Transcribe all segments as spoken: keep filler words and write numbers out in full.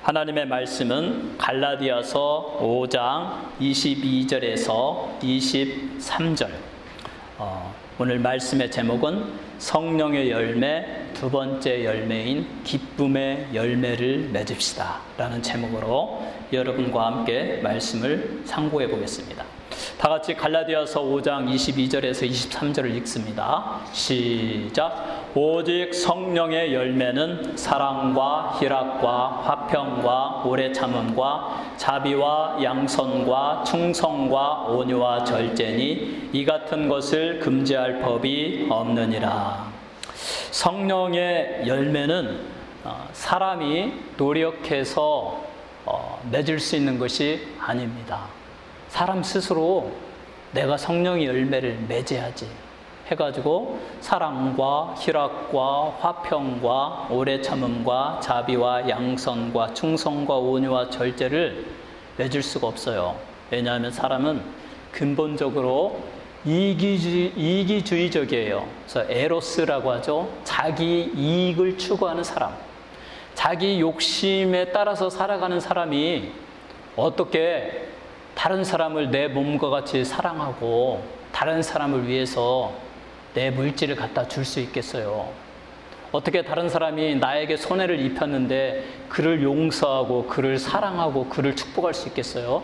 하나님의 말씀은 갈라디아서 오 장 이십이 절에서 이십삼 절. 어, 오늘 말씀의 제목은 성령의 열매, 두 번째 열매인 기쁨의 열매를 맺읍시다 라는 제목으로 여러분과 함께 말씀을 상고해 보겠습니다. 다 같이 갈라디아서 오 장 이십이 절에서 이십삼 절을 읽습니다. 시작. 오직 성령의 열매는 사랑과 희락과 화평과 오래 참음과 자비와 양선과 충성과 온유와 절제니 이 같은 것을 금지할 법이 없느니라. 성령의 열매는 사람이 노력해서 맺을 수 있는 것이 아닙니다. 사람 스스로 내가 성령의 열매를 맺어야지 해가지고 사랑과 희락과 화평과 오래 참음과 자비와 양선과 충성과 온유와 절제를 맺을 수가 없어요. 왜냐하면 사람은 근본적으로 이기주의, 이기주의적이에요. 그래서 에로스라고 하죠. 자기 이익을 추구하는 사람, 자기 욕심에 따라서 살아가는 사람이 어떻게 다른 사람을 내 몸과 같이 사랑하고 다른 사람을 위해서 내 물질을 갖다 줄 수 있겠어요? 어떻게 다른 사람이 나에게 손해를 입혔는데 그를 용서하고 그를 사랑하고 그를 축복할 수 있겠어요?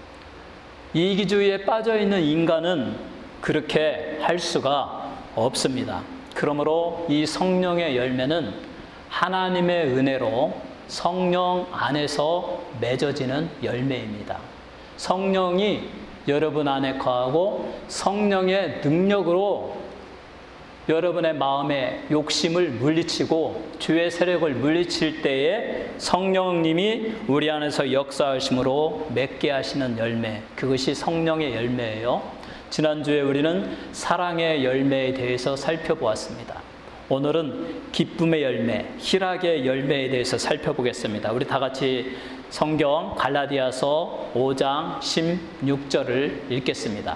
이기주의에 빠져있는 인간은 그렇게 할 수가 없습니다. 그러므로 이 성령의 열매는 하나님의 은혜로 성령 안에서 맺어지는 열매입니다. 성령이 여러분 안에 거하고 성령의 능력으로 여러분의 마음의 욕심을 물리치고 주의 세력을 물리칠 때에 성령님이 우리 안에서 역사하심으로 맺게 하시는 열매, 그것이 성령의 열매예요. 지난주에 우리는 사랑의 열매에 대해서 살펴보았습니다. 오늘은 기쁨의 열매, 희락의 열매에 대해서 살펴보겠습니다. 우리 다 같이 성경 갈라디아서 오 장 십육 절을 읽겠습니다.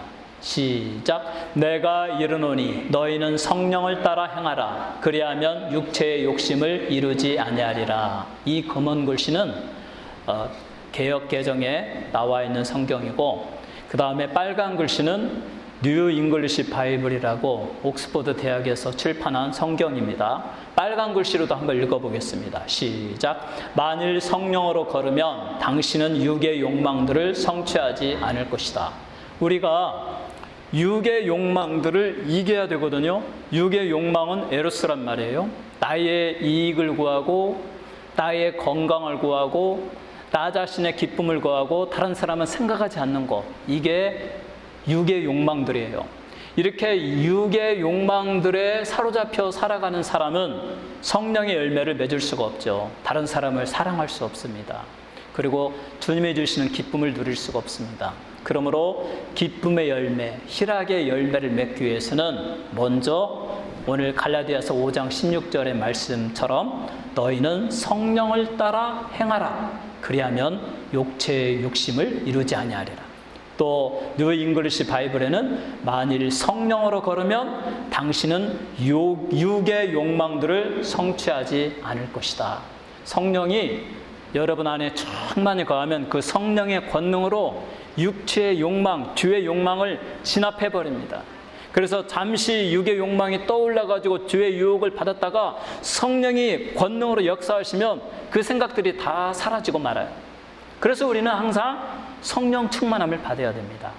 시작. 내가 이르노니 너희는 성령을 따라 행하라. 그리하면 육체의 욕심을 이루지 아니하리라. 이 검은 글씨는 어, 개역 개정에 나와 있는 성경이고, 그 다음에 빨간 글씨는 뉴 잉글리시 바이블이라고 옥스퍼드 대학에서 출판한 성경입니다. 빨간 글씨로도 한번 읽어보겠습니다. 시작. 만일 성령으로 걸으면 당신은 육의 욕망들을 성취하지 않을 것이다. 우리가 육의 욕망들을 이겨야 되거든요. 육의 욕망은 에로스란 말이에요. 나의 이익을 구하고 나의 건강을 구하고 나 자신의 기쁨을 구하고 다른 사람은 생각하지 않는 것, 이게 육의 욕망들이에요. 이렇게 육의 욕망들에 사로잡혀 살아가는 사람은 성령의 열매를 맺을 수가 없죠. 다른 사람을 사랑할 수 없습니다. 그리고 주님이 주시는 기쁨을 누릴 수가 없습니다. 그러므로 기쁨의 열매, 희락의 열매를 맺기 위해서는 먼저 오늘 갈라디아서 오 장 십육 절의 말씀처럼 너희는 성령을 따라 행하라. 그리하면 육체의 욕심을 이루지 아니하리라. 또 뉴 잉글리시 바이블에는 만일 성령으로 걸으면 당신은 육, 육의 욕망들을 성취하지 않을 것이다. 성령이 여러분 안에 충만히 거하면 그 성령의 권능으로 육체의 욕망, 주의 욕망을 진압해버립니다. 그래서 잠시 육의 욕망이 떠올라가지고 주의 유혹을 받았다가 성령이 권능으로 역사하시면 그 생각들이 다 사라지고 말아요. 그래서 우리는 항상 성령 충만함을 받아야 됩니다.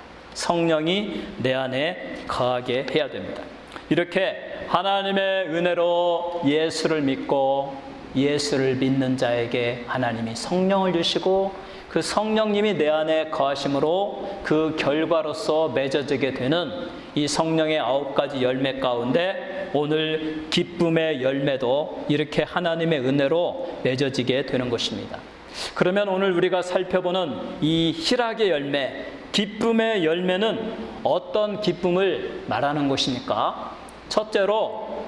성령이 내 안에 거하게 해야 됩니다. 이렇게 하나님의 은혜로 예수를 믿고 예수를 믿는 자에게 하나님이 성령을 주시고 그 성령님이 내 안에 거하심으로 그 결과로서 맺어지게 되는 이 성령의 아홉 가지 열매 가운데 오늘 기쁨의 열매도 이렇게 하나님의 은혜로 맺어지게 되는 것입니다. 그러면 오늘 우리가 살펴보는 이 희락의 열매, 기쁨의 열매는 어떤 기쁨을 말하는 것입니까? 첫째로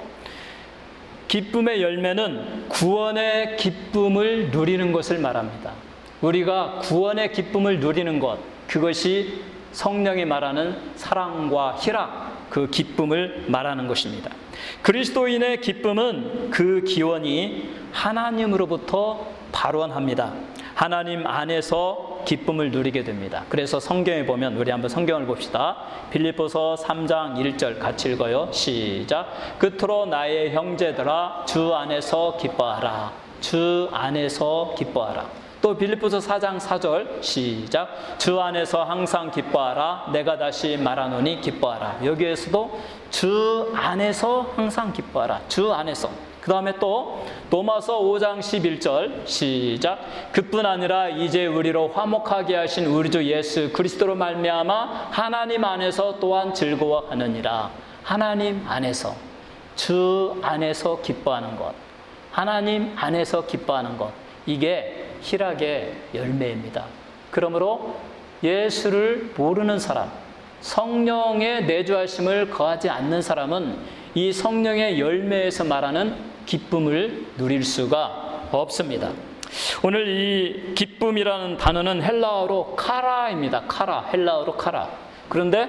기쁨의 열매는 구원의 기쁨을 누리는 것을 말합니다. 우리가 구원의 기쁨을 누리는 것, 그것이 성령이 말하는 사랑과 희락, 그 기쁨을 말하는 것입니다. 그리스도인의 기쁨은 그 기원이 하나님으로부터 발원합니다. 하나님 안에서 기쁨을 누리게 됩니다. 그래서 성경에 보면 우리 한번 성경을 봅시다. 빌립보서 삼 장 일 절 같이 읽어요. 시작. 끝으로 나의 형제들아 주 안에서 기뻐하라. 주 안에서 기뻐하라. 또 빌립보서 사 장 사 절 시작. 주 안에서 항상 기뻐하라. 내가 다시 말하노니 기뻐하라. 여기에서도 주 안에서 항상 기뻐하라. 주 안에서. 그 다음에 또 로마서 오 장 십일 절 시작. 그뿐 아니라 이제 우리로 화목하게 하신 우리 주 예수 그리스도로 말미암아 하나님 안에서 또한 즐거워하느니라. 하나님 안에서, 주 안에서 기뻐하는 것, 하나님 안에서 기뻐하는 것, 이게 희락의 열매입니다. 그러므로 예수를 모르는 사람, 성령의 내주하심을 거하지 않는 사람은 이 성령의 열매에서 말하는 기쁨을 누릴 수가 없습니다. 오늘 이 기쁨이라는 단어는 헬라어로 카라입니다. 카라, 헬라어로 카라. 그런데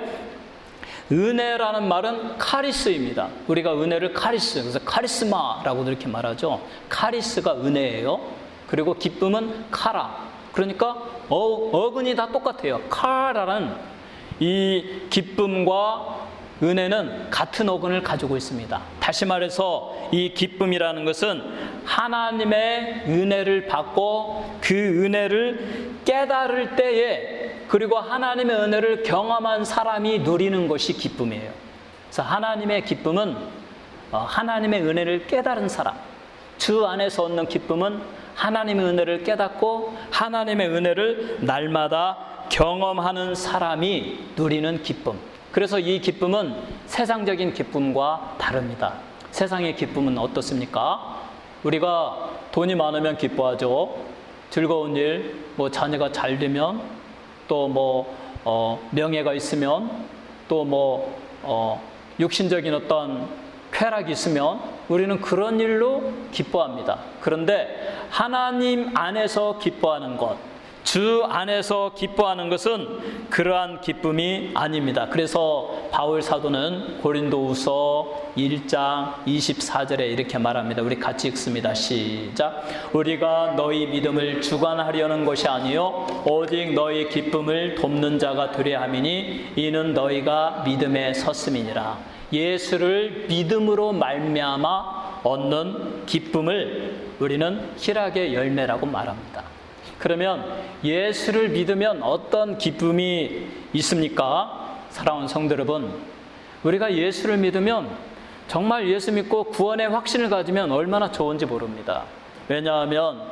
은혜라는 말은 카리스입니다. 우리가 은혜를 카리스, 그래서 카리스마라고도 이렇게 말하죠. 카리스가 은혜예요. 그리고 기쁨은 카라. 그러니까 어, 어근이 다 똑같아요. 카라는 이 기쁨과 은혜는 같은 어근을 가지고 있습니다. 다시 말해서 이 기쁨이라는 것은 하나님의 은혜를 받고 그 은혜를 깨달을 때에, 그리고 하나님의 은혜를 경험한 사람이 누리는 것이 기쁨이에요. 그래서 하나님의 기쁨은 하나님의 은혜를 깨달은 사람, 주 안에서 얻는 기쁨은 하나님의 은혜를 깨닫고 하나님의 은혜를 날마다 경험하는 사람이 누리는 기쁨. 그래서 이 기쁨은 세상적인 기쁨과 다릅니다. 세상의 기쁨은 어떻습니까? 우리가 돈이 많으면 기뻐하죠. 즐거운 일, 뭐 자녀가 잘 되면, 또 뭐 어, 명예가 있으면, 또 뭐 어, 육신적인 어떤 쾌락이 있으면 우리는 그런 일로 기뻐합니다. 그런데 하나님 안에서 기뻐하는 것, 주 안에서 기뻐하는 것은 그러한 기쁨이 아닙니다. 그래서 바울 사도는 고린도후서 일 장 이십사 절에 이렇게 말합니다. 우리 같이 읽습니다. 시작. 우리가 너희 믿음을 주관하려는 것이 아니요 오직 너희 기쁨을 돕는 자가 되려 함이니 이는 너희가 믿음에 섰음이니라. 예수를 믿음으로 말미암아 얻는 기쁨을 우리는 희락의 열매라고 말합니다. 그러면 예수를 믿으면 어떤 기쁨이 있습니까? 사랑하는 성도 여러분, 우리가 예수를 믿으면, 정말 예수 믿고 구원의 확신을 가지면 얼마나 좋은지 모릅니다. 왜냐하면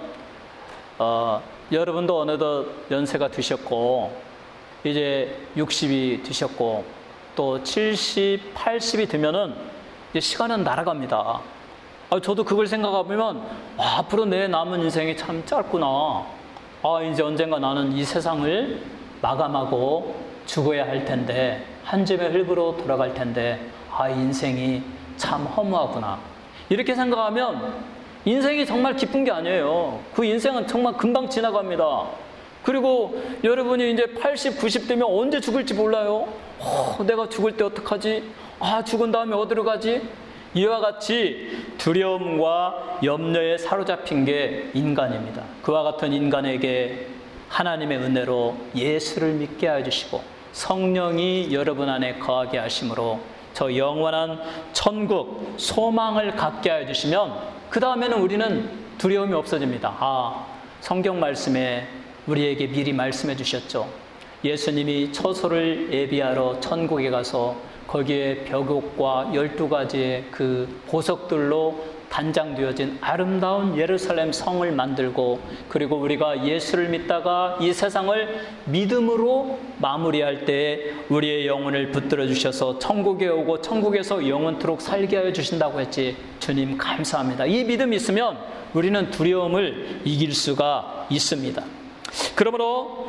어, 여러분도 어느덧 연세가 드셨고 이제 육십이 드셨고 또 칠십, 팔십이 되면은 이제 시간은 날아갑니다. 아, 저도 그걸 생각하면 아, 앞으로 내 남은 인생이 참 짧구나. 아, 이제 언젠가 나는 이 세상을 마감하고 죽어야 할 텐데, 한 줌의 흙으로 돌아갈 텐데, 아, 인생이 참 허무하구나. 이렇게 생각하면 인생이 정말 기쁜 게 아니에요. 그 인생은 정말 금방 지나갑니다. 그리고 여러분이 이제 팔십, 구십 되면 언제 죽을지 몰라요. 어, 내가 죽을 때 어떡하지? 아, 죽은 다음에 어디로 가지? 이와 같이 두려움과 염려에 사로잡힌 게 인간입니다. 그와 같은 인간에게 하나님의 은혜로 예수를 믿게 해주시고 성령이 여러분 안에 거하게 하심으로 저 영원한 천국 소망을 갖게 해주시면 그 다음에는 우리는 두려움이 없어집니다. 아, 성경 말씀에 우리에게 미리 말씀해 주셨죠. 예수님이 처소를 예비하러 천국에 가서 거기에 벽옥과 열두 가지의 그 보석들로 단장되어진 아름다운 예루살렘 성을 만들고, 그리고 우리가 예수를 믿다가 이 세상을 믿음으로 마무리할 때 우리의 영혼을 붙들어 주셔서 천국에 오고 천국에서 영원토록 살게 하여 주신다고 했지. 주님 감사합니다. 이 믿음이 있으면 우리는 두려움을 이길 수가 있습니다. 그러므로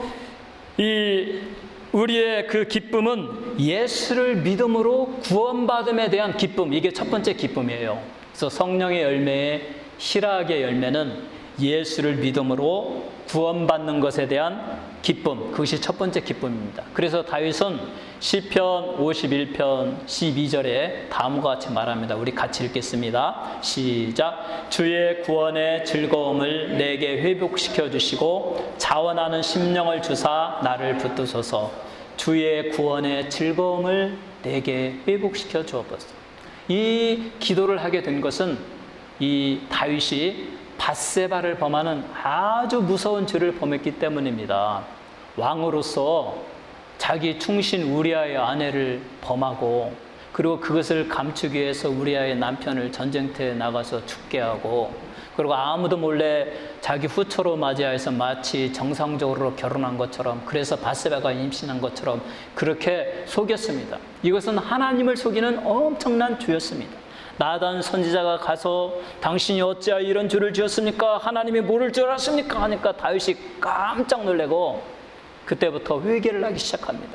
이 우리의 그 기쁨은 예수를 믿음으로 구원받음에 대한 기쁨, 이게 첫 번째 기쁨이에요. 그래서 성령의 열매의 희락의 열매는 예수를 믿음으로 구원받는 것에 대한 기쁨, 그것이 첫 번째 기쁨입니다. 그래서 다윗은 시편 오십일 편 십이 절에 다음과 같이 말합니다. 우리 같이 읽겠습니다. 시작. 주의 구원의 즐거움을 내게 회복시켜 주시고 자원하는 심령을 주사 나를 붙드소서. 주의 구원의 즐거움을 내게 회복시켜 주옵소서. 이 기도를 하게 된 것은 이 다윗이 밧세바를 범하는 아주 무서운 죄를 범했기 때문입니다. 왕으로서 자기 충신 우리아의 아내를 범하고, 그리고 그것을 감추기 위해서 우리아의 남편을 전쟁터에 나가서 죽게 하고, 그리고 아무도 몰래 자기 후처로 맞이하여서 마치 정상적으로 결혼한 것처럼, 그래서 밧세바가 임신한 것처럼 그렇게 속였습니다. 이것은 하나님을 속이는 엄청난 죄였습니다. 나단 선지자가 가서 당신이 어찌하여 이런 죄를 지었습니까? 하나님이 모를 줄 알았습니까? 하니까 다윗이 깜짝 놀래고 그때부터 회개를 하기 시작합니다.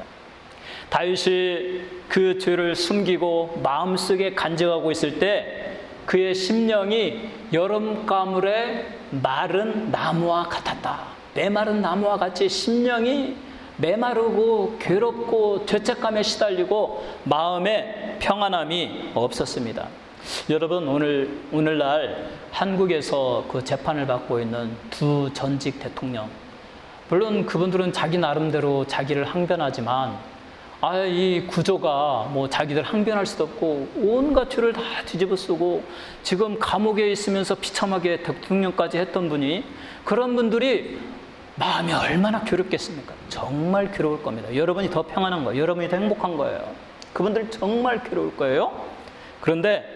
다윗이 그 죄를 숨기고 마음속에 간직하고 있을 때 그의 심령이 여름 가물에 마른 나무와 같았다. 메마른 나무와 같이 심령이 메마르고 괴롭고 죄책감에 시달리고 마음에 평안함이 없었습니다. 여러분, 오늘, 오늘날 한국에서 그 재판을 받고 있는 두 전직 대통령, 물론 그분들은 자기 나름대로 자기를 항변하지만, 아, 이 구조가 뭐 자기들 항변할 수도 없고 온갖 죄를 다 뒤집어 쓰고 지금 감옥에 있으면서 비참하게 대통령까지 했던 분이, 그런 분들이 마음이 얼마나 괴롭겠습니까? 정말 괴로울 겁니다. 여러분이 더 평안한 거예요. 여러분이 더 행복한 거예요. 그분들 정말 괴로울 거예요. 그런데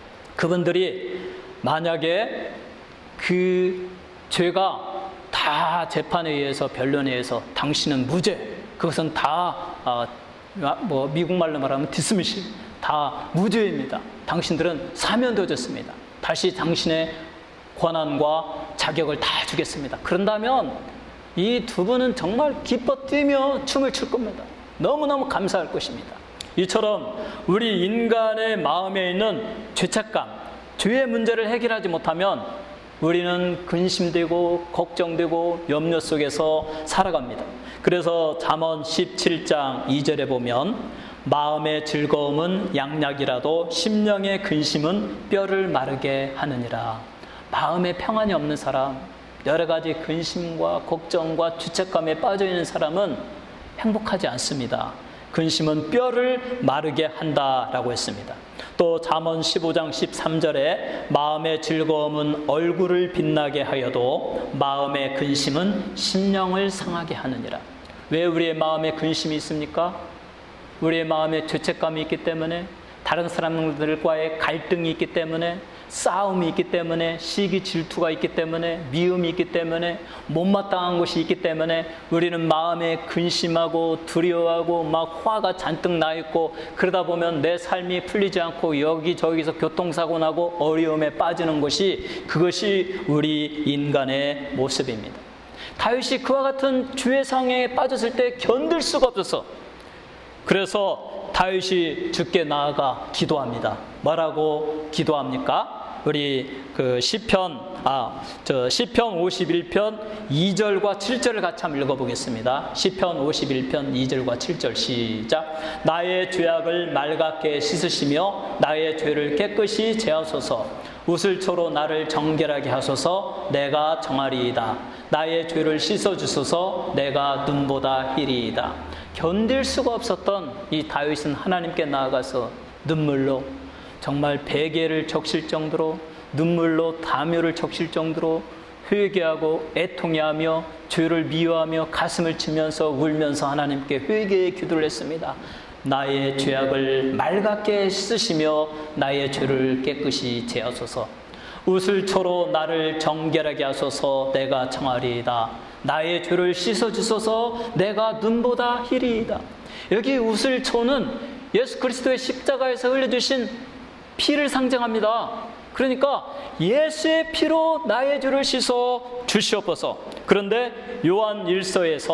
그분들이 만약에 그 죄가 다 재판에 의해서, 변론에 의해서 당신은 무죄, 그것은 다 어, 뭐 미국 말로 말하면 디스미시, 다 무죄입니다. 당신들은 사면되어졌습니다. 다시 당신의 권한과 자격을 다 주겠습니다. 그런다면 이 두 분은 정말 기뻐 뛰며 춤을 출 겁니다. 너무너무 감사할 것입니다. 이처럼 우리 인간의 마음에 있는 죄책감, 죄의 문제를 해결하지 못하면 우리는 근심되고 걱정되고 염려 속에서 살아갑니다. 그래서 잠언 십칠 장 이 절에 보면 마음의 즐거움은 양약이라도 심령의 근심은 뼈를 마르게 하느니라. 마음에 평안이 없는 사람, 여러 가지 근심과 걱정과 죄책감에 빠져있는 사람은 행복하지 않습니다. 근심은 뼈를 마르게 한다라고 했습니다. 또 잠언 십오 장 십삼 절에 마음의 즐거움은 얼굴을 빛나게 하여도 마음의 근심은 심령을 상하게 하느니라. 왜 우리의 마음에 근심이 있습니까? 우리의 마음에 죄책감이 있기 때문에, 다른 사람들과의 갈등이 있기 때문에, 싸움이 있기 때문에, 시기 질투가 있기 때문에, 미움이 있기 때문에, 못마땅한 것이 있기 때문에 우리는 마음에 근심하고 두려워하고 막 화가 잔뜩 나 있고, 그러다 보면 내 삶이 풀리지 않고 여기저기서 교통사고 나고 어려움에 빠지는 것이, 그것이 우리 인간의 모습입니다. 다윗이 그와 같은 죄의 상황에 빠졌을 때 견딜 수가 없어서, 그래서 다윗이 주께 나아가 기도합니다. 뭐라고 기도합니까? 우리 그 시편 아, 저 시편 오십일 편 이 절과 칠 절을 같이 한번 읽어보겠습니다. 시편 오십일 편 이 절과 칠 절 시작. 나의 죄악을 맑게 씻으시며 나의 죄를 깨끗이 제하소서. 우슬초로 나를 정결하게 하소서. 내가 정하리이다. 나의 죄를 씻어주소서. 내가 눈보다 희리이다. 견딜 수가 없었던 이 다윗은 하나님께 나아가서 눈물로, 정말 베개를 적실 정도로, 눈물로 담요를 적실 정도로 회개하고 애통해하며 죄를 미워하며 가슴을 치면서 울면서 하나님께 회개의 기도를 했습니다. 나의 죄악을 맑게 씻으시며 나의 죄를 깨끗이 제하소서. 우슬초로 나를 정결하게 하소서. 내가 청하리이다. 나의 죄를 씻어주소서. 내가 눈보다 희리이다. 여기 우슬초는 예수 그리스도의 십자가에서 흘려주신 피를 상징합니다. 그러니까 예수의 피로 나의 죄를 씻어 주시옵소서. 그런데 요한 일 서에서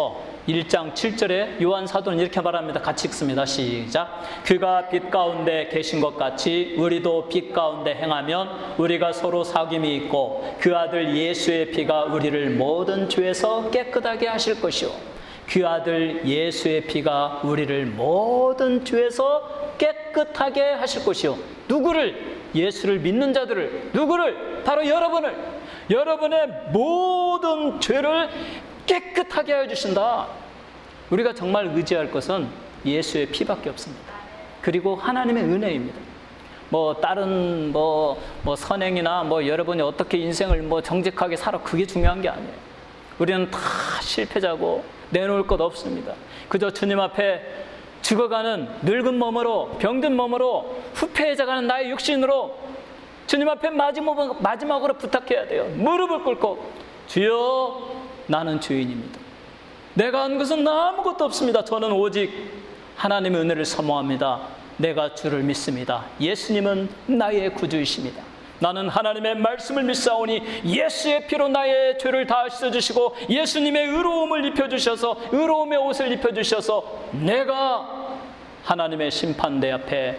일 장 칠 절에 요한 사도는 이렇게 말합니다. 같이 읽습니다. 시작. 그가 빛 가운데 계신 것 같이 우리도 빛 가운데 행하면 우리가 서로 사귐이 있고 그 아들 예수의 피가 우리를 모든 죄에서 깨끗하게 하실 것이요 그 아들 예수의 피가 우리를 모든 죄에서 깨끗하게 하실 것이요. 누구를? 예수를 믿는 자들을. 누구를? 바로 여러분을. 여러분의 모든 죄를 깨끗하게 해주신다. 우리가 정말 의지할 것은 예수의 피밖에 없습니다. 그리고 하나님의 은혜입니다. 뭐 다른 뭐, 뭐 선행이나 뭐 여러분이 어떻게 인생을 뭐 정직하게 살아, 그게 중요한 게 아니에요. 우리는 다 실패자고 내놓을 것 없습니다. 그저 주님 앞에 죽어가는 늙은 몸으로, 병든 몸으로, 후패해져가는 나의 육신으로 주님 앞에 마지막, 마지막으로 부탁해야 돼요. 무릎을 꿇고 주여, 나는 죄인입니다. 내가 한 것은 아무것도 없습니다. 저는 오직 하나님의 은혜를 사모합니다. 내가 주를 믿습니다. 예수님은 나의 구주이십니다. 나는 하나님의 말씀을 믿사오니 예수의 피로 나의 죄를 다 씻어주시고 예수님의 의로움을 입혀주셔서 의로움의 옷을 입혀주셔서 내가 하나님의 심판대 앞에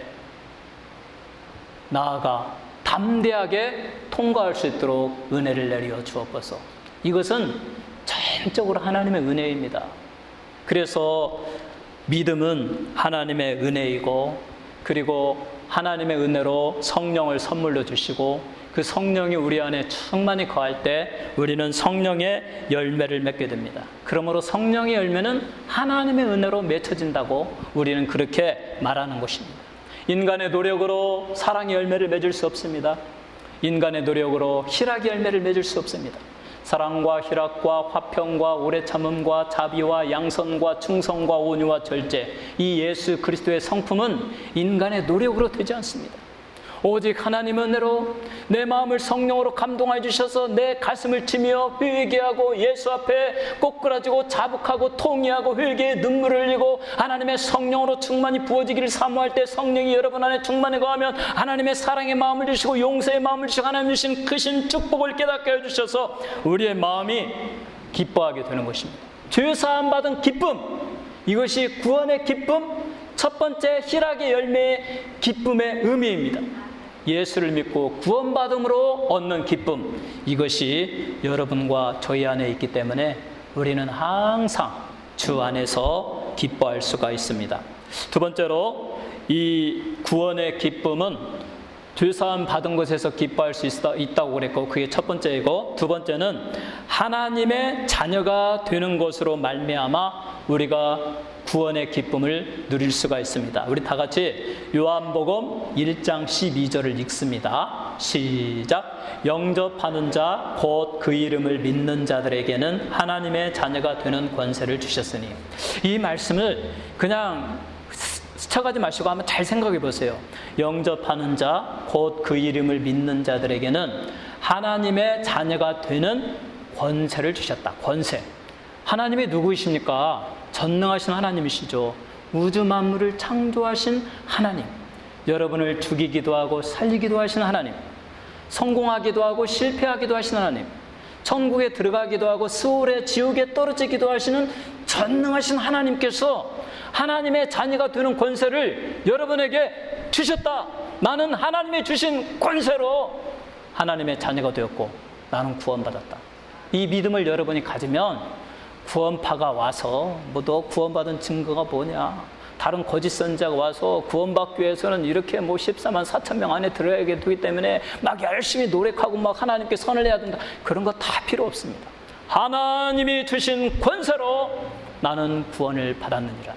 나아가 담대하게 통과할 수 있도록 은혜를 내려 주옵소서. 이것은 전적으로 하나님의 은혜입니다. 그래서 믿음은 하나님의 은혜이고, 그리고 하나님의 은혜로 성령을 선물로 주시고 그 성령이 우리 안에 충만히 거할 때 우리는 성령의 열매를 맺게 됩니다. 그러므로 성령의 열매는 하나님의 은혜로 맺혀진다고 우리는 그렇게 말하는 것입니다. 인간의 노력으로 사랑의 열매를 맺을 수 없습니다. 인간의 노력으로 희락의 열매를 맺을 수 없습니다. 사랑과 희락과 화평과 오래 참음과 자비와 양선과 충성과 온유와 절제, 이 예수 그리스도의 성품은 인간의 노력으로 되지 않습니다. 오직 하나님의 은혜로 내 마음을 성령으로 감동해 주셔서 내 가슴을 치며 회개하고 예수 앞에 꼬꾸라지고 자복하고 통회하고 회개의 눈물을 흘리고 하나님의 성령으로 충만히 부어지기를 사모할 때 성령이 여러분 안에 충만히 거하면 하나님의 사랑의 마음을 주시고 용서의 마음을 주시고 하나님 주신 크신 축복을 깨닫게 해주셔서 우리의 마음이 기뻐하게 되는 것입니다. 죄사함 받은 기쁨, 이것이 구원의 기쁨, 첫 번째 희락의 열매의 기쁨의 의미입니다. 예수를 믿고 구원받음으로 얻는 기쁨, 이것이 여러분과 저희 안에 있기 때문에 우리는 항상 주 안에서 기뻐할 수가 있습니다. 두 번째로 이 구원의 기쁨은 죄사함 받은 것에서 기뻐할 수 있다고 그랬고, 그게 첫 번째이고, 두 번째는 하나님의 자녀가 되는 것으로 말미암아 우리가 구원의 기쁨을 누릴 수가 있습니다. 우리 다 같이 요한복음 일 장 십이 절을 읽습니다. 시작. 영접하는 자 곧 그 이름을 믿는 자들에게는 하나님의 자녀가 되는 권세를 주셨으니. 이 말씀을 그냥 스쳐가지 마시고 한번 잘 생각해 보세요. 영접하는 자 곧 그 이름을 믿는 자들에게는 하나님의 자녀가 되는 권세를 주셨다. 권세. 하나님이 누구이십니까? 전능하신 하나님이시죠. 우주 만물을 창조하신 하나님, 여러분을 죽이기도 하고 살리기도 하신 하나님, 성공하기도 하고 실패하기도 하신 하나님, 천국에 들어가기도 하고 스올에 지옥에 떨어지기도 하시는 전능하신 하나님께서 하나님의 자녀가 되는 권세를 여러분에게 주셨다. 나는 하나님이 주신 권세로 하나님의 자녀가 되었고 나는 구원받았다. 이 믿음을 여러분이 가지면 구원파가 와서 뭐 너 구원받은 증거가 뭐냐, 다른 거짓 선자가 와서 구원받기 위해서는 이렇게 뭐 십사만 사천 명 안에 들어야 되기 때문에 막 열심히 노력하고 막 하나님께 선을 해야 된다, 그런 거 다 필요 없습니다. 하나님이 주신 권세로 나는 구원을 받았느니라.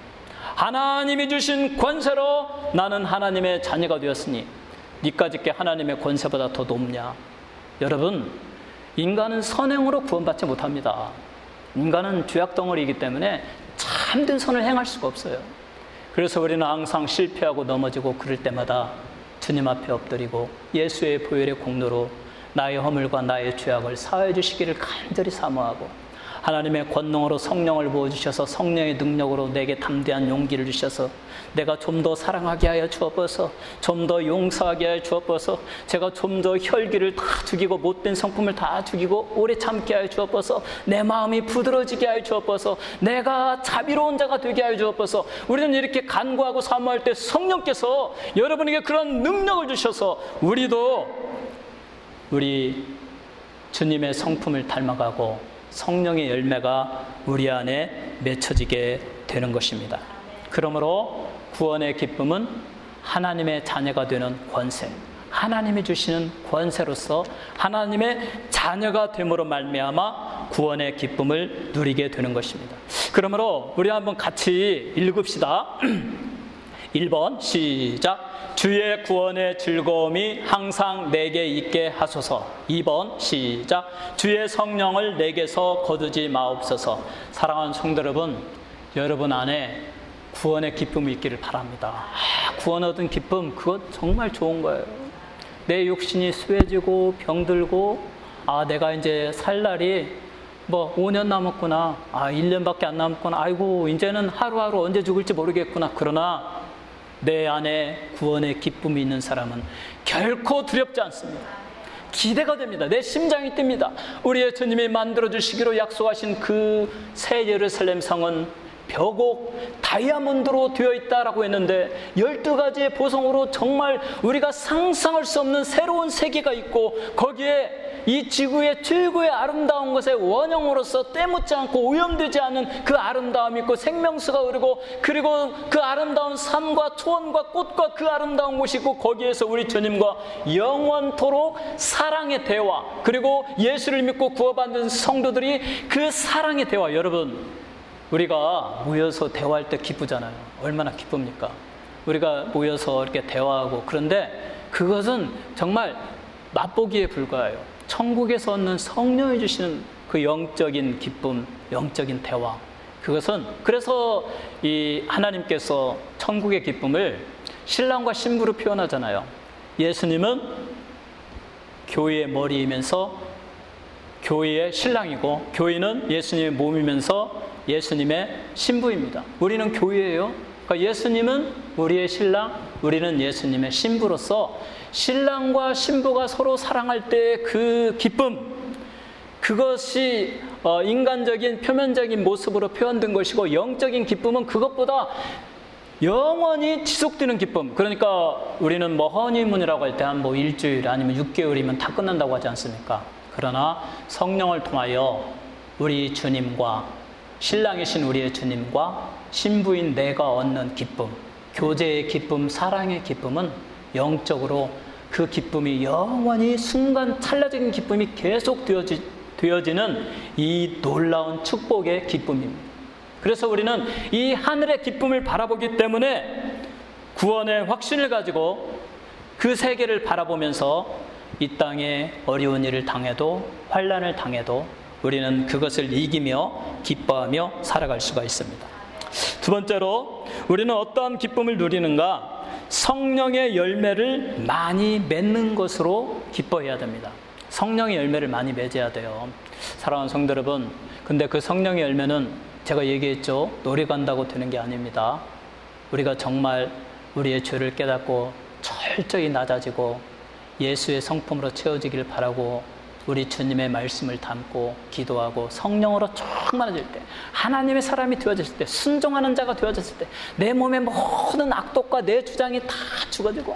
하나님이 주신 권세로 나는 하나님의 자녀가 되었으니 니까짓게 하나님의 권세보다 더 높냐. 여러분, 인간은 선행으로 구원받지 못합니다. 인간은 죄악덩어리이기 때문에 참된 선을 행할 수가 없어요. 그래서 우리는 항상 실패하고 넘어지고 그럴 때마다 주님 앞에 엎드리고 예수의 보혈의 공로로 나의 허물과 나의 죄악을 사하여 주시기를 간절히 사모하고, 하나님의 권능으로 성령을 부어주셔서 성령의 능력으로 내게 담대한 용기를 주셔서 내가 좀 더 사랑하게 하여 주옵소서, 좀 더 용서하게 하여 주옵소서, 제가 좀 더 혈기를 다 죽이고 못된 성품을 다 죽이고 오래 참게 하여 주옵소서, 내 마음이 부드러지게 하여 주옵소서, 내가 자비로운 자가 되게 하여 주옵소서. 우리는 이렇게 간구하고 사모할 때 성령께서 여러분에게 그런 능력을 주셔서 우리도 우리 주님의 성품을 닮아가고 성령의 열매가 우리 안에 맺혀지게 되는 것입니다. 그러므로 구원의 기쁨은 하나님의 자녀가 되는 권세, 하나님이 주시는 권세로서 하나님의 자녀가 됨으로 말미암아 구원의 기쁨을 누리게 되는 것입니다. 그러므로 우리 한번 같이 읽읍시다. 일 번 시작. 주의 구원의 즐거움이 항상 내게 있게 하소서. 이 번 시작. 주의 성령을 내게서 거두지 마옵소서. 사랑하는 성도 여러분, 여러분 안에 구원의 기쁨이 있기를 바랍니다. 아, 구원 얻은 기쁨, 그거 정말 좋은 거예요. 내 육신이 쇠지고 병들고, 아 내가 이제 살 날이 뭐 오 년 남았구나, 아 일 년밖에 안 남았구나, 아이고 이제는 하루하루 언제 죽을지 모르겠구나. 그러나 내 안에 구원의 기쁨이 있는 사람은 결코 두렵지 않습니다. 기대가 됩니다. 내 심장이 뜁니다. 우리의 주님이 만들어주시기로 약속하신 그 새 예루살렘 성은 벽옥 다이아몬드로 되어 있다라고 했는데 열두 가지의 보석으로 정말 우리가 상상할 수 없는 새로운 세계가 있고, 거기에 이 지구의 최고의 아름다운 것의 원형으로서 때묻지 않고 오염되지 않은 그 아름다움이 있고 생명수가 흐르고, 그리고 그 아름다운 산과 초원과 꽃과 그 아름다운 곳이 있고, 거기에서 우리 주님과 영원토록 사랑의 대화, 그리고 예수를 믿고 구원받은 성도들이 그 사랑의 대화. 여러분, 우리가 모여서 대화할 때 기쁘잖아요. 얼마나 기쁩니까? 우리가 모여서 이렇게 대화하고, 그런데 그것은 정말 맛보기에 불과해요. 천국에서 얻는 성령이 주시는 그 영적인 기쁨, 영적인 대화, 그것은, 그래서 이 하나님께서 천국의 기쁨을 신랑과 신부로 표현하잖아요. 예수님은 교회의 머리이면서 교회의 신랑이고, 교회는 예수님의 몸이면서 예수님의 신부입니다. 우리는 교회예요. 그러니까 예수님은 우리의 신랑, 우리는 예수님의 신부로서 신랑과 신부가 서로 사랑할 때 그 기쁨, 그것이 인간적인 표면적인 모습으로 표현된 것이고, 영적인 기쁨은 그것보다 영원히 지속되는 기쁨. 그러니까 우리는 뭐 허니문이라고 할 때 한 뭐 일주일 아니면 육 개월이면 다 끝난다고 하지 않습니까? 그러나 성령을 통하여 우리 주님과, 신랑이신 우리의 주님과 신부인 내가 얻는 기쁨, 교제의 기쁨, 사랑의 기쁨은 영적으로 그 기쁨이 영원히 순간 찰나적인 기쁨이 계속 되어지, 되어지는 이 놀라운 축복의 기쁨입니다. 그래서 우리는 이 하늘의 기쁨을 바라보기 때문에 구원의 확신을 가지고 그 세계를 바라보면서 이 땅에 어려운 일을 당해도, 환난을 당해도 우리는 그것을 이기며 기뻐하며 살아갈 수가 있습니다. 두 번째로 우리는 어떠한 기쁨을 누리는가? 성령의 열매를 많이 맺는 것으로 기뻐해야 됩니다. 성령의 열매를 많이 맺어야 돼요. 사랑하는 성도 여러분, 근데 그 성령의 열매는 제가 얘기했죠, 노래 간다고 되는 게 아닙니다. 우리가 정말 우리의 죄를 깨닫고 철저히 낮아지고 예수의 성품으로 채워지기를 바라고, 우리 주님의 말씀을 담고 기도하고 성령으로 충만해질 때, 하나님의 사람이 되어졌을 때, 순종하는 자가 되어졌을 때, 내 몸의 모든 악독과 내 주장이 다 죽어지고,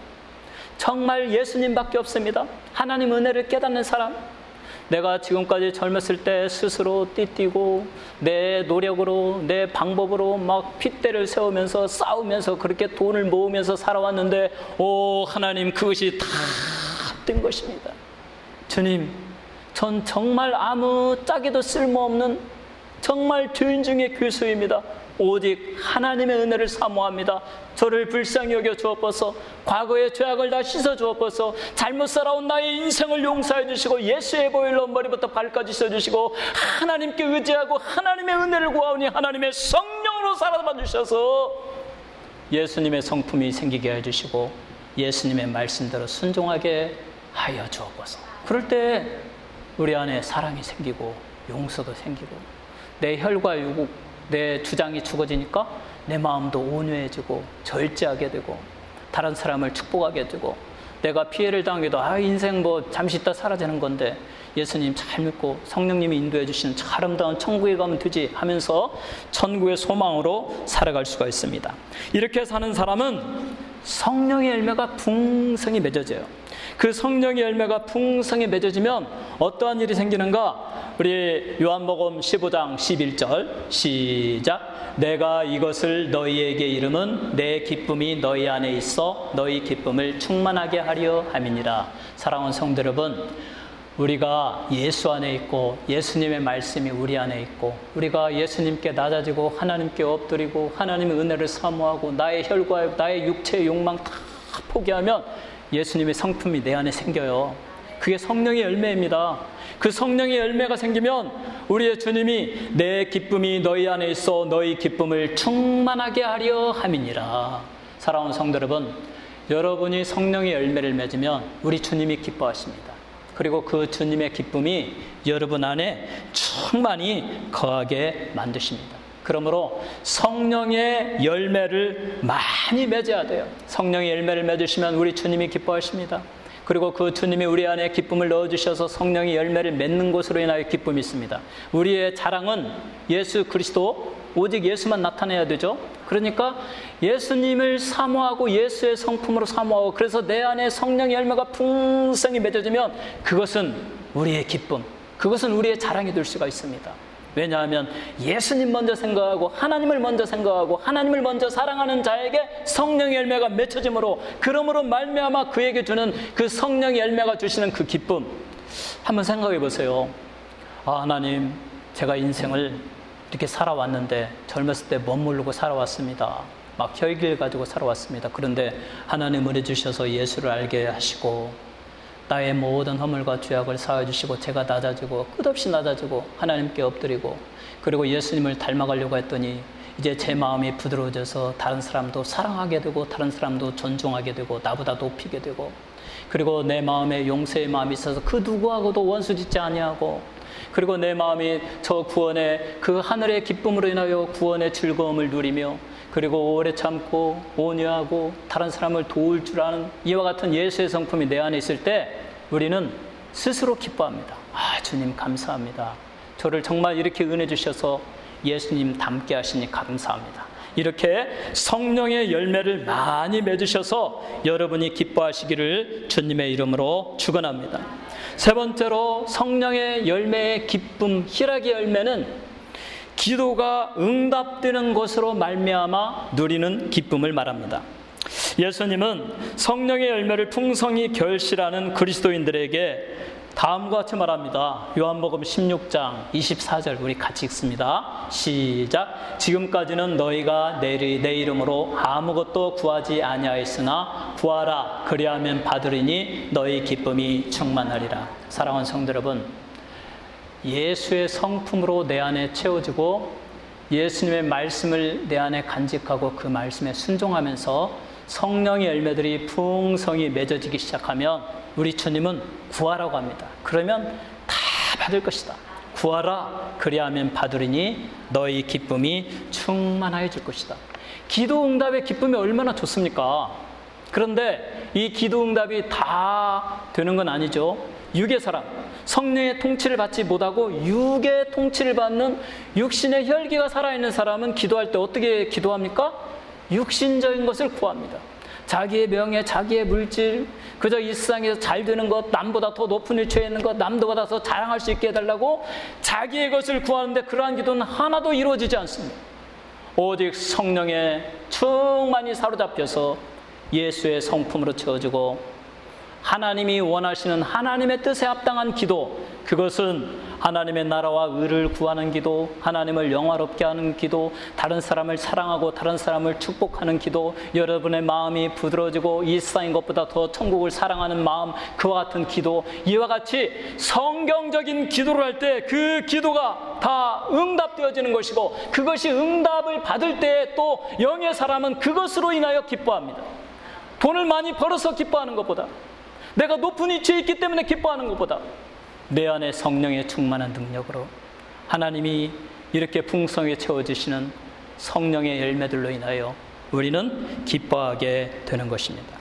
정말 예수님밖에 없습니다. 하나님 은혜를 깨닫는 사람. 내가 지금까지 젊었을 때 스스로 띠뛰고 내 노력으로, 내 방법으로 막 핏대를 세우면서 싸우면서 그렇게 돈을 모으면서 살아왔는데, 오 하나님, 그것이 다 된 것입니다. 주님, 전 정말 아무 짝에도 쓸모없는 정말 죄인 중의 괴수입니다. 오직 하나님의 은혜를 사모합니다. 저를 불쌍히 여겨 주옵소서. 과거의 죄악을 다 씻어 주옵소서. 잘못 살아온 나의 인생을 용서해 주시고 예수의 보혈로 머리부터 발까지 씻어주시고 하나님께 의지하고 하나님의 은혜를 구하오니 하나님의 성령으로 살아봐 주셔서 예수님의 성품이 생기게 해주시고 예수님의 말씀대로 순종하게 하여 주옵소서. 그럴 때 우리 안에 사랑이 생기고 용서도 생기고 내 혈과 육, 내 주장이 죽어지니까 내 마음도 온유해지고 절제하게 되고 다른 사람을 축복하게 되고 내가 피해를 당해도 아 인생 뭐 잠시 있다 사라지는 건데 예수님 잘 믿고 성령님이 인도해 주시는 저 아름다운 천국에 가면 되지 하면서 천국의 소망으로 살아갈 수가 있습니다. 이렇게 사는 사람은 성령의 열매가 풍성히 맺어져요. 그 성령의 열매가 풍성히 맺어지면 어떠한 일이 생기는가? 우리 요한복음 십오 장 십일 절 시작. 내가 이것을 너희에게 이름은 내 기쁨이 너희 안에 있어 너희 기쁨을 충만하게 하려 함이니라. 사랑하는 성도 여러분, 우리가 예수 안에 있고 예수님의 말씀이 우리 안에 있고 우리가 예수님께 낮아지고 하나님께 엎드리고 하나님의 은혜를 사모하고 나의 혈과 나의 육체의 욕망 다 포기하면 예수님의 성품이 내 안에 생겨요. 그게 성령의 열매입니다. 그 성령의 열매가 생기면 우리의 주님이 내 기쁨이 너희 안에 있어 너희 기쁨을 충만하게 하려 함이니라. 사랑하는 성도 여러분, 여러분이 성령의 열매를 맺으면 우리 주님이 기뻐하십니다. 그리고 그 주님의 기쁨이 여러분 안에 충만히 거하게 만드십니다. 그러므로 성령의 열매를 많이 맺어야 돼요. 성령의 열매를 맺으시면 우리 주님이 기뻐하십니다. 그리고 그 주님이 우리 안에 기쁨을 넣어주셔서 성령의 열매를 맺는 것으로 인하여 기쁨이 있습니다. 우리의 자랑은 예수 그리스도, 오직 예수만 나타내야 되죠. 그러니까 예수님을 사모하고 예수의 성품으로 사모하고 그래서 내 안에 성령의 열매가 풍성히 맺어지면 그것은 우리의 기쁨, 그것은 우리의 자랑이 될 수가 있습니다. 왜냐하면 예수님 먼저 생각하고 하나님을 먼저 생각하고 하나님을 먼저 사랑하는 자에게 성령의 열매가 맺혀지므로 그러므로 말미암아 그에게 주는 그 성령의 열매가 주시는 그 기쁨, 한번 생각해 보세요. 아, 하나님, 제가 인생을 이렇게 살아왔는데 젊었을 때 멋모르고 살아왔습니다. 막 혈기를 가지고 살아왔습니다. 그런데 하나님 은혜 주셔서 예수를 알게 하시고 나의 모든 허물과 죄악을 사하주시고 제가 낮아지고 끝없이 낮아지고 하나님께 엎드리고 그리고 예수님을 닮아가려고 했더니 이제 제 마음이 부드러워져서 다른 사람도 사랑하게 되고 다른 사람도 존중하게 되고 나보다 높이게 되고 그리고 내 마음에 용서의 마음이 있어서 그 누구하고도 원수 짓지 아니하고 그리고 내 마음이 저 구원의 그 하늘의 기쁨으로 인하여 구원의 즐거움을 누리며 그리고 오래 참고 온유하고 다른 사람을 도울 줄 아는 이와 같은 예수의 성품이 내 안에 있을 때 우리는 스스로 기뻐합니다. 아, 주님 감사합니다. 저를 정말 이렇게 은혜 주셔서 예수님 닮게 하시니 감사합니다. 이렇게 성령의 열매를 많이 맺으셔서 여러분이 기뻐하시기를 주님의 이름으로 축원합니다. 세 번째로 성령의 열매의 기쁨, 희락의 열매는 기도가 응답되는 것으로 말미암아 누리는 기쁨을 말합니다. 예수님은 성령의 열매를 풍성히 결실하는 그리스도인들에게 다음과 같이 말합니다. 요한복음 십육 장 이십사 절 우리 같이 읽습니다. 시작. 지금까지는 너희가 내, 내 이름으로 아무것도 구하지 아니하였으나 구하라 그리하면 받으리니 너희 기쁨이 충만하리라. 사랑하는 성도 여러분, 예수의 성품으로 내 안에 채워지고 예수님의 말씀을 내 안에 간직하고 그 말씀에 순종하면서 성령의 열매들이 풍성히 맺어지기 시작하면 우리 주님은 구하라고 합니다. 그러면 다 받을 것이다. 구하라 그리하면 받으리니 너희 기쁨이 충만하여질 것이다. 기도 응답의 기쁨이 얼마나 좋습니까? 그런데 이 기도 응답이 다 되는 건 아니죠. 육의 사람, 성령의 통치를 받지 못하고 육의 통치를 받는 육신의 혈기가 살아있는 사람은 기도할 때 어떻게 기도합니까? 육신적인 것을 구합니다. 자기의 명예, 자기의 물질, 그저 이 세상에서 잘 되는 것, 남보다 더 높은 위치에 있는 것, 남보다 더 자랑할 수 있게 해달라고 자기의 것을 구하는데 그러한 기도는 하나도 이루어지지 않습니다. 오직 성령에 충만히 사로잡혀서 예수의 성품으로 채워지고 하나님이 원하시는 하나님의 뜻에 합당한 기도, 그것은 하나님의 나라와 의를 구하는 기도, 하나님을 영화롭게 하는 기도, 다른 사람을 사랑하고 다른 사람을 축복하는 기도, 여러분의 마음이 부드러워지고 이 세상인 것보다 더 천국을 사랑하는 마음, 그와 같은 기도, 이와 같이 성경적인 기도를 할 때 그 기도가 다 응답되어지는 것이고 그것이 응답을 받을 때 또 영의 사람은 그것으로 인하여 기뻐합니다. 돈을 많이 벌어서 기뻐하는 것보다, 내가 높은 위치에 있기 때문에 기뻐하는 것보다 내 안에 성령의 충만한 능력으로 하나님이 이렇게 풍성하게 채워주시는 성령의 열매들로 인하여 우리는 기뻐하게 되는 것입니다.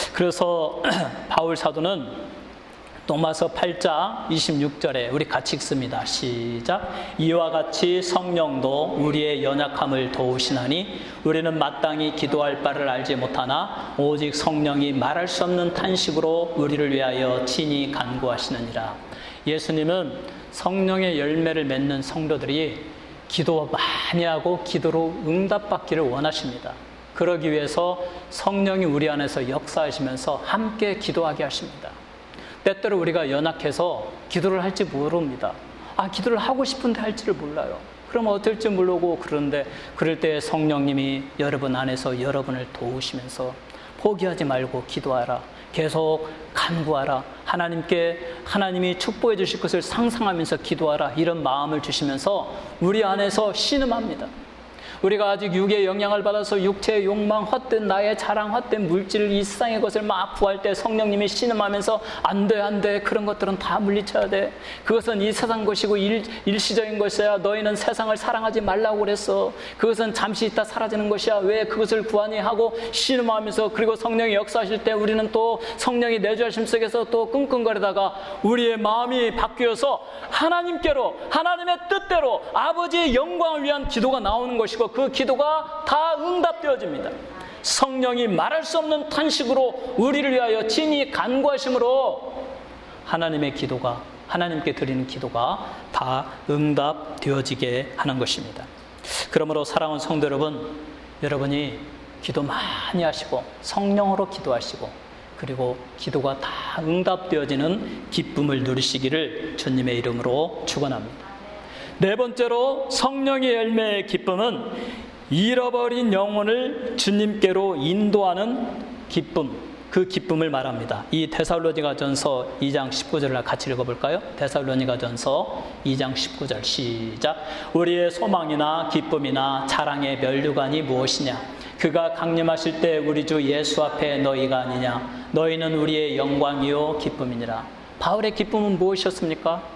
그래서 바울 사도는 로마서 팔 장 이십육 절에 우리 같이 읽습니다. 시작. 이와 같이 성령도 우리의 연약함을 도우시나니 우리는 마땅히 기도할 바를 알지 못하나 오직 성령이 말할 수 없는 탄식으로 우리를 위하여 친히 간구하시느니라. 예수님은 성령의 열매를 맺는 성도들이 기도 많이 하고 기도로 응답받기를 원하십니다. 그러기 위해서 성령이 우리 안에서 역사하시면서 함께 기도하게 하십니다. 때때로 우리가 연약해서 기도를 할지 모릅니다. 아, 기도를 하고 싶은데 할지를 몰라요. 그러면 어떨지 모르고 그러는데 그럴 때 성령님이 여러분 안에서 여러분을 도우시면서 포기하지 말고 기도하라. 계속 간구하라. 하나님께 하나님이 축복해 주실 것을 상상하면서 기도하라. 이런 마음을 주시면서 우리 안에서 신음합니다. 우리가 아직 육의 영향을 받아서 육체의 욕망, 헛된 나의 자랑, 헛된 물질, 이 세상의 것을 막 구할 때 성령님이 신음하면서 안 돼, 안 돼. 그런 것들은 다 물리쳐야 돼. 그것은 이 세상 것이고 일, 일시적인 것이야. 너희는 세상을 사랑하지 말라고 그랬어. 그것은 잠시 있다 사라지는 것이야. 왜 그것을 구하니 하고 신음하면서 그리고 성령이 역사하실 때 우리는 또 성령이 내주하심 속에서 또 끙끙거리다가 우리의 마음이 바뀌어서 하나님께로, 하나님의 뜻대로 아버지의 영광을 위한 기도가 나오는 것이고 그 기도가 다 응답되어집니다. 성령이 말할 수 없는 탄식으로 우리를 위하여 친히 간구하심으로 하나님의 기도가, 하나님께 드리는 기도가 다 응답되어지게 하는 것입니다. 그러므로 사랑하는 성도 여러분, 여러분이 기도 많이 하시고 성령으로 기도하시고 그리고 기도가 다 응답되어지는 기쁨을 누리시기를 주님의 이름으로 축원합니다. 네 번째로 성령의 열매의 기쁨은 잃어버린 영혼을 주님께로 인도하는 기쁨, 그 기쁨을 말합니다. 이 데살로니가전서 이 장 십구 절을 같이 읽어볼까요? 데살로니가전서 이 장 십구 절 시작. 우리의 소망이나 기쁨이나 자랑의 면류관이 무엇이냐? 그가 강림하실 때 우리 주 예수 앞에 너희가 아니냐? 너희는 우리의 영광이요 기쁨이니라. 바울의 기쁨은 무엇이었습니까?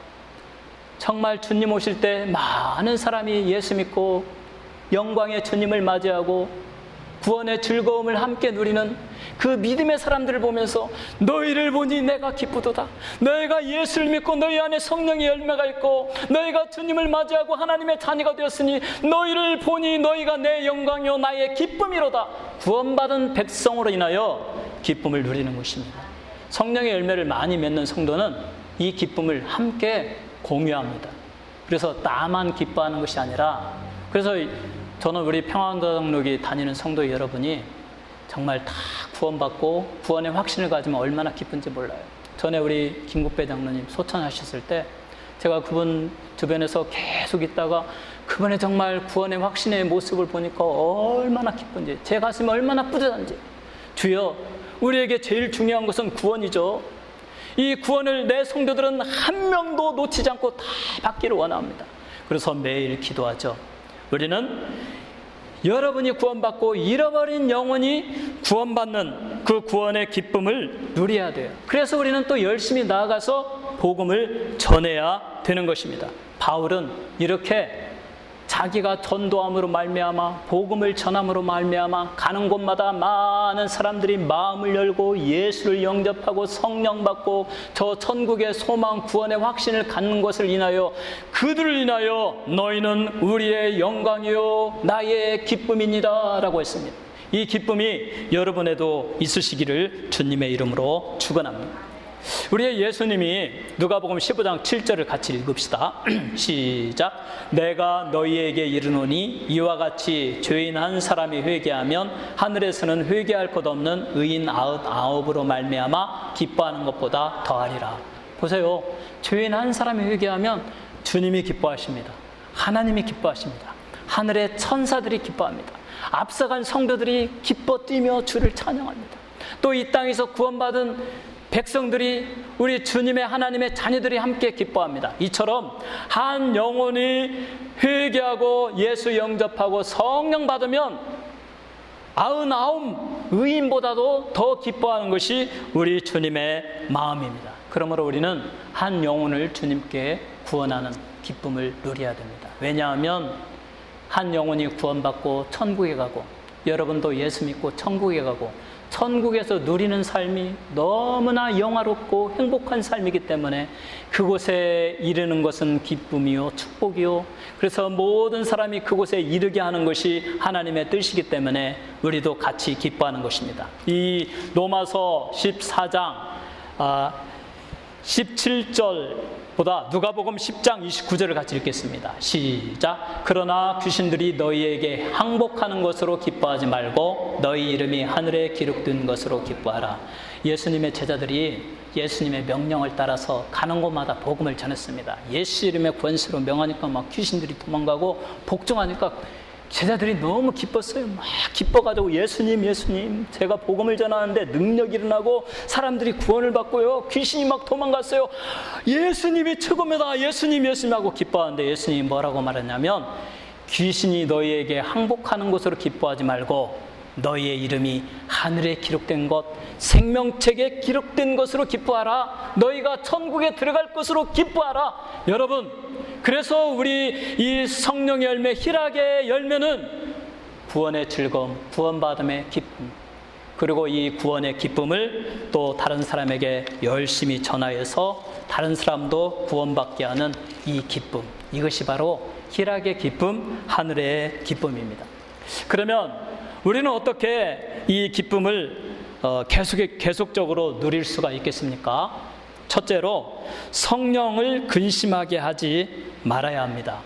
정말 주님 오실 때 많은 사람이 예수 믿고 영광의 주님을 맞이하고 구원의 즐거움을 함께 누리는 그 믿음의 사람들을 보면서 너희를 보니 내가 기쁘도다. 너희가 예수를 믿고 너희 안에 성령의 열매가 있고 너희가 주님을 맞이하고 하나님의 자녀가 되었으니 너희를 보니 너희가 내 영광이요 나의 기쁨이로다. 구원받은 백성으로 인하여 기쁨을 누리는 것입니다. 성령의 열매를 많이 맺는 성도는 이 기쁨을 함께 공유합니다. 그래서 나만 기뻐하는 것이 아니라, 그래서 저는 우리 평안도당록이 다니는 성도 여러분이 정말 다 구원받고 구원의 확신을 가지면 얼마나 기쁜지 몰라요. 전에 우리 김국배 장로님 소천하셨을 때 제가 그분 주변에서 계속 있다가 그분의 정말 구원의 확신의 모습을 보니까 얼마나 기쁜지, 제 가슴이 얼마나 뿌듯한지. 주여, 우리에게 제일 중요한 것은 구원이죠. 이 구원을 내 성도들은 한 명도 놓치지 않고 다 받기를 원합니다. 그래서 매일 기도하죠. 우리는 여러분이 구원받고 잃어버린 영혼이 구원받는 그 구원의 기쁨을 누려야 돼요. 그래서 우리는 또 열심히 나아가서 복음을 전해야 되는 것입니다. 바울은 이렇게 자기가 전도함으로 말미암아 복음을 전함으로 말미암아 가는 곳마다 많은 사람들이 마음을 열고 예수를 영접하고 성령 받고 저 천국의 소망 구원의 확신을 갖는 것을 인하여 그들을 인하여 너희는 우리의 영광이요 나의 기쁨이니라 라고 했습니다. 이 기쁨이 여러분에도 있으시기를 주님의 이름으로 축원합니다. 우리의 예수님이 누가복음 십오 장 칠 절을 같이 읽읍시다. 시작. 내가 너희에게 이르노니 이와 같이 죄인 한 사람이 회개하면 하늘에서는 회개할 것 없는 의인 아흔 아홉으로 말미암아 기뻐하는 것보다 더하리라. 보세요. 죄인 한 사람이 회개하면 주님이 기뻐하십니다. 하나님이 기뻐하십니다. 하늘의 천사들이 기뻐합니다. 앞서간 성도들이 기뻐 뛰며 주를 찬양합니다. 또 이 땅에서 구원받은 백성들이 우리 주님의 하나님의 자녀들이 함께 기뻐합니다. 이처럼 한 영혼이 회개하고 예수 영접하고 성령 받으면 아흔아홉 의인보다도 더 기뻐하는 것이 우리 주님의 마음입니다. 그러므로 우리는 한 영혼을 주님께 구원하는 기쁨을 누려야 됩니다. 왜냐하면 한 영혼이 구원받고 천국에 가고, 여러분도 예수 믿고 천국에 가고, 천국에서 누리는 삶이 너무나 영화롭고 행복한 삶이기 때문에 그곳에 이르는 것은 기쁨이요 축복이요, 그래서 모든 사람이 그곳에 이르게 하는 것이 하나님의 뜻이기 때문에 우리도 같이 기뻐하는 것입니다. 이 로마서 십사 장 아, 십칠 절보다 누가복음 십 장 이십구 절을 같이 읽겠습니다. 시작. 그러나 귀신들이 너희에게 항복하는 것으로 기뻐하지 말고 너희 이름이 하늘에 기록된 것으로 기뻐하라. 예수님의 제자들이 예수님의 명령을 따라서 가는 곳마다 복음을 전했습니다. 예수 이름의 권세로 명하니까 막 귀신들이 도망가고 복종하니까 제자들이 너무 기뻤어요. 막 기뻐가지고 예수님 예수님 제가 복음을 전하는데 능력이 일어나고 사람들이 구원을 받고요, 귀신이 막 도망갔어요. 예수님이 최고입니다. 예수님 예수님 하고 기뻐하는데 예수님이 뭐라고 말했냐면, 귀신이 너희에게 항복하는 것으로 기뻐하지 말고 너희의 이름이 하늘에 기록된 것, 생명책에 기록된 것으로 기뻐하라. 너희가 천국에 들어갈 것으로 기뻐하라. 여러분, 그래서 우리 이 성령의 열매, 희락의 열매는 구원의 즐거움, 구원받음의 기쁨, 그리고 이 구원의 기쁨을 또 다른 사람에게 열심히 전하여서 다른 사람도 구원받게 하는 이 기쁨, 이것이 바로 희락의 기쁨, 하늘의 기쁨입니다. 그러면 우리는 어떻게 이 기쁨을 계속, 계속적으로 누릴 수가 있겠습니까? 첫째로, 성령을 근심하게 하지 말아야 합니다.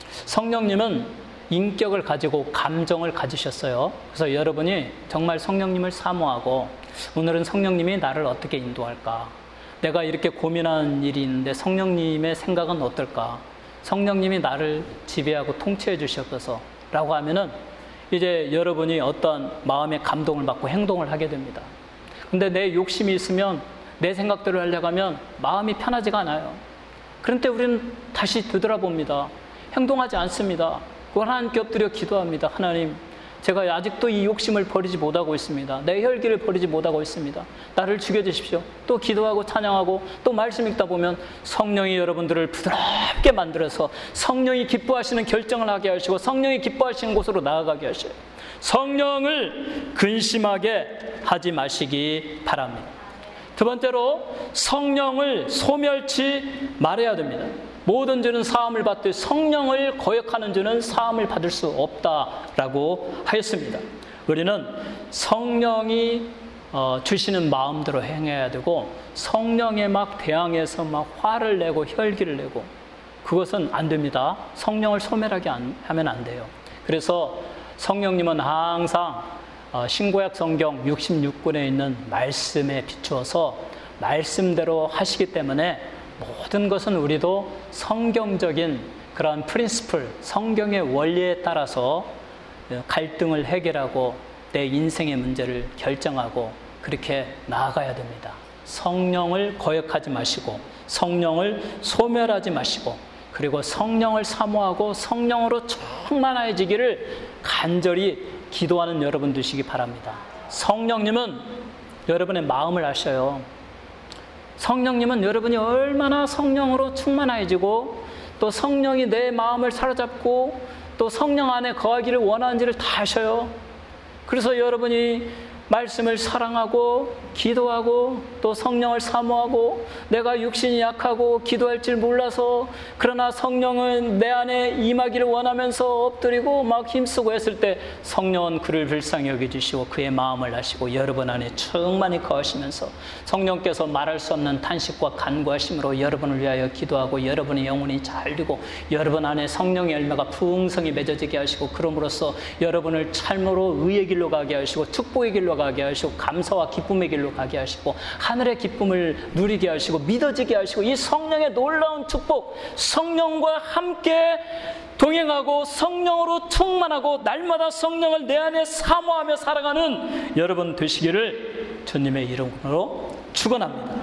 성령님은 인격을 가지고 감정을 가지셨어요. 그래서 여러분이 정말 성령님을 사모하고, 오늘은 성령님이 나를 어떻게 인도할까? 내가 이렇게 고민하는 일이 있는데 성령님의 생각은 어떨까? 성령님이 나를 지배하고 통치해 주셨어서 라고 하면은 이제 여러분이 어떤 마음의 감동을 받고 행동을 하게 됩니다. 근데 내 욕심이 있으면, 내 생각대로 하려고 하면 마음이 편하지가 않아요. 그런 때 우리는 다시 되돌아봅니다. 행동하지 않습니다. 그걸 하나님께 엎드려 기도합니다. 하나님, 제가 아직도 이 욕심을 버리지 못하고 있습니다. 내 혈기를 버리지 못하고 있습니다. 나를 죽여주십시오. 또 기도하고 찬양하고 또 말씀 읽다 보면 성령이 여러분들을 부드럽게 만들어서 성령이 기뻐하시는 결정을 하게 하시고 성령이 기뻐하시는 곳으로 나아가게 하셔요. 성령을 근심하게 하지 마시기 바랍니다. 두 번째로, 성령을 소멸치 말아야 됩니다. 모든 죄는 사함을 받되 성령을 거역하는 죄는 사함을 받을 수 없다라고 하였습니다. 우리는 성령이 주시는 마음대로 행해야 되고, 성령에 막 대항해서 막 화를 내고 혈기를 내고, 그것은 안 됩니다. 성령을 소멸하게 하면 안 돼요. 그래서 성령님은 항상 신구약 성경 육십육 권에 있는 말씀에 비추어서 말씀대로 하시기 때문에 모든 것은 우리도 성경적인 그런 프린시플, 성경의 원리에 따라서 갈등을 해결하고 내 인생의 문제를 결정하고 그렇게 나아가야 됩니다. 성령을 거역하지 마시고 성령을 소멸하지 마시고, 그리고 성령을 사모하고 성령으로 충만해지기를 간절히 기도하는 여러분 되시기 바랍니다. 성령님은 여러분의 마음을 아셔요. 성령님은 여러분이 얼마나 성령으로 충만해지고 또 성령이 내 마음을 사로잡고 또 성령 안에 거하기를 원하는지를 다 아셔요. 그래서 여러분이 말씀을 사랑하고 기도하고 또 성령을 사모하고, 내가 육신이 약하고 기도할 줄 몰라서 그러나 성령은 내 안에 임하기를 원하면서 엎드리고 막 힘쓰고 했을 때 성령은 그를 불쌍히 여겨주시고 그의 마음을 아시고 여러분 안에 충만히 거하시면서 성령께서 말할 수 없는 탄식과 간구하심으로 여러분을 위하여 기도하고 여러분의 영혼이 잘 되고 여러분 안에 성령의 열매가 풍성히 맺어지게 하시고, 그럼으로써 여러분을 참으로 의의 길로 가게 하시고 축복의 길로 가게 하시고 감사와 기쁨의 길로 가게 하시고 하늘의 기쁨을 누리게 하시고 믿어지게 하시고, 이 성령의 놀라운 축복, 성령과 함께 동행하고 성령으로 충만하고 날마다 성령을 내 안에 사모하며 살아가는 여러분 되시기를 주님의 이름으로 축원합니다.